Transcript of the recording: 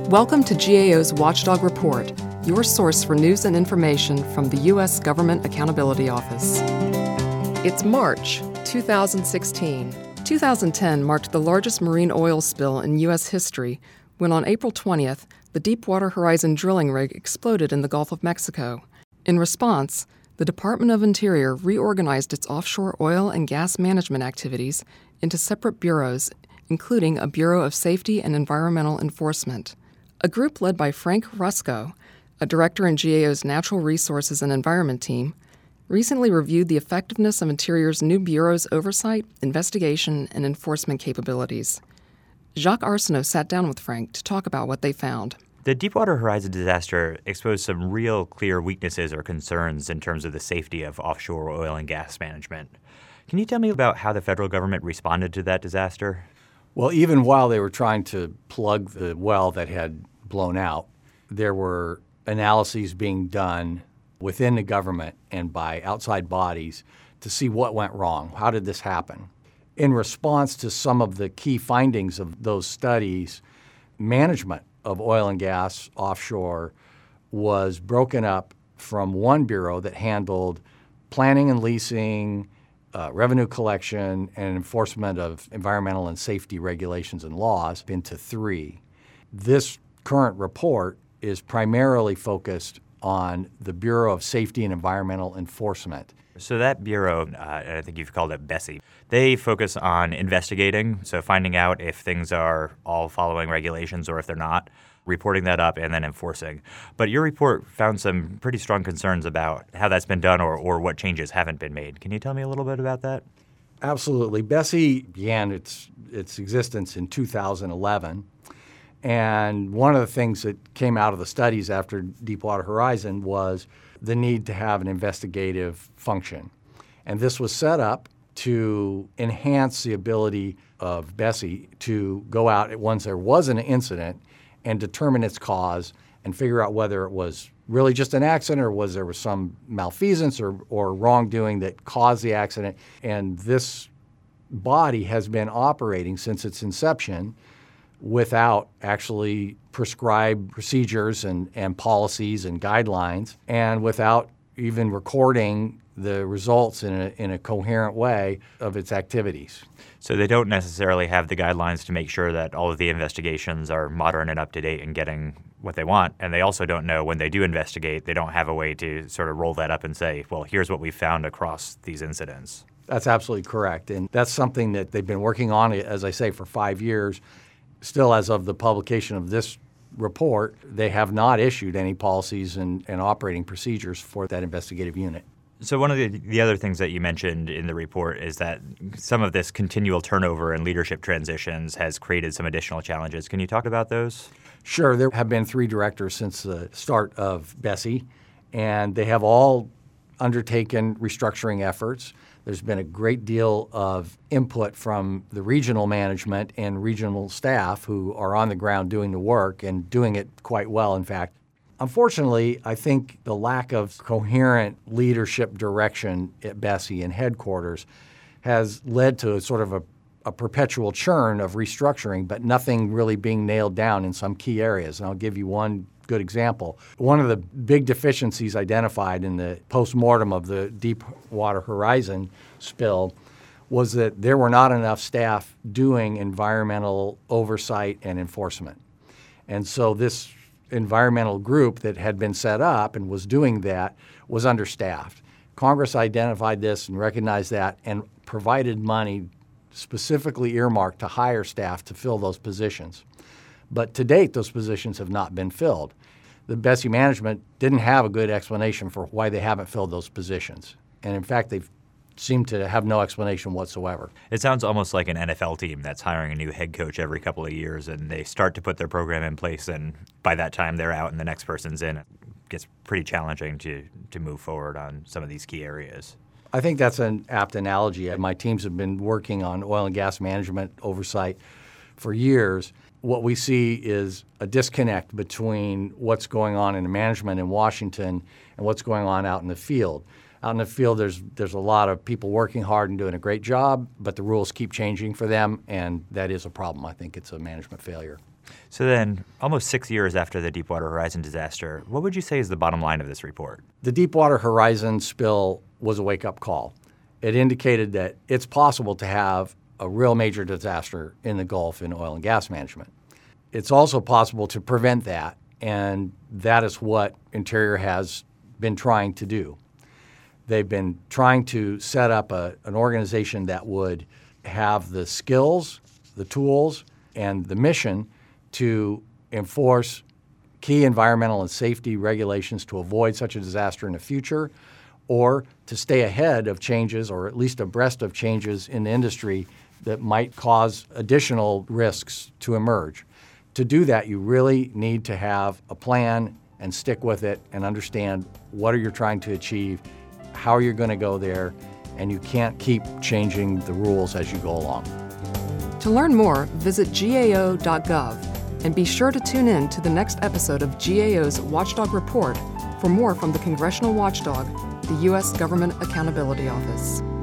Welcome to GAO's Watchdog Report, your source for news and information from the U.S. Government Accountability Office. It's March 2016. 2010 marked the largest marine oil spill in U.S. history when on April 20th, the Deepwater Horizon drilling rig exploded in the Gulf of Mexico. In response, the Department of Interior reorganized its offshore oil and gas management activities into separate bureaus, including a Bureau of Safety and Environmental Enforcement. A group led by Frank Rusco, a director in GAO's Natural Resources and Environment team, recently reviewed the effectiveness of Interior's new bureau's oversight, investigation, and enforcement capabilities. Jacques Arsenault sat down with Frank to talk about what they found. The Deepwater Horizon disaster exposed some real clear weaknesses or concerns in terms of the safety of offshore oil and gas management. Can you tell me about how the federal government responded to that disaster? Well, even while they were trying to plug the well that had blown out, there were analyses being done within the government and by outside bodies to see what went wrong. How did this happen? In response to some of the key findings of those studies, management of oil and gas offshore was broken up from one bureau that handled planning and leasing, revenue collection, and enforcement of environmental and safety regulations and laws into three. This current report is primarily focused on the Bureau of Safety and Environmental Enforcement. So that bureau, I think you've called it BSEE, they focus on investigating, so finding out if things are all following regulations or if they're not, reporting that up, and then enforcing. But your report found some pretty strong concerns about how that's been done or what changes haven't been made. Can you tell me a little bit about that? Absolutely. BSEE began its existence in 2011. And one of the things that came out of the studies after Deepwater Horizon was the need to have an investigative function. And this was set up to enhance the ability of BSEE to go out once there was an incident and determine its cause and figure out whether it was really just an accident or was there was some malfeasance or wrongdoing that caused the accident. And this body has been operating since its inception without actually prescribed procedures and policies and guidelines, and without even recording the results in a coherent way of its activities. So they don't necessarily have the guidelines to make sure that all of the investigations are modern and up to date and getting what they want. And they also don't know when they do investigate, they don't have a way to sort of roll that up and say, well, here's what we found across these incidents. That's absolutely correct. And that's something that they've been working on, as I say, for 5 years. Still, as of the publication of this report, they have not issued any policies and operating procedures for that investigative unit. So one of the other things that you mentioned in the report is that some of this continual turnover and leadership transitions has created some additional challenges. Can you talk about those? Sure. There have been 3 directors since the start of BSEE, and they have all undertaken restructuring efforts. There's been a great deal of input from the regional management and regional staff who are on the ground doing the work and doing it quite well, in fact. Unfortunately, I think the lack of coherent leadership direction at BSEE and headquarters has led to sort of a perpetual churn of restructuring, but nothing really being nailed down in some key areas. And I'll give you one good example. One of the big deficiencies identified in the postmortem of the Deepwater Horizon spill was that there were not enough staff doing environmental oversight and enforcement. And so this environmental group that had been set up and was doing that was understaffed. Congress identified this and recognized that and provided money specifically earmarked to hire staff to fill those positions. But to date, those positions have not been filled. The BSEE management didn't have a good explanation for why they haven't filled those positions. And in fact, they've seemed to have no explanation whatsoever. It sounds almost like an NFL team that's hiring a new head coach every couple of years, and they start to put their program in place, and by that time they're out and the next person's in. It gets pretty challenging to move forward on some of these key areas. I think that's an apt analogy. My teams have been working on oil and gas management oversight for years. What we see is a disconnect between what's going on in the management in Washington and what's going on out in the field. Out in the field, there's a lot of people working hard and doing a great job, but the rules keep changing for them, and that is a problem. I think it's a management failure. So then, almost 6 years after the Deepwater Horizon disaster, what would you say is the bottom line of this report? The Deepwater Horizon spill was a wake-up call. It indicated that it's possible to have a real major disaster in the Gulf in oil and gas management. It's also possible to prevent that, and that is what Interior has been trying to do. They've been trying to set up an organization that would have the skills, the tools, and the mission to enforce key environmental and safety regulations to avoid such a disaster in the future, or to stay ahead of changes, or at least abreast of changes in the industry that might cause additional risks to emerge. To do that, you really need to have a plan and stick with it and understand what are you trying to achieve, how are you going to go there, and you can't keep changing the rules as you go along. To learn more, visit GAO.gov and be sure to tune in to the next episode of GAO's Watchdog Report for more from the Congressional Watchdog, the U.S. Government Accountability Office.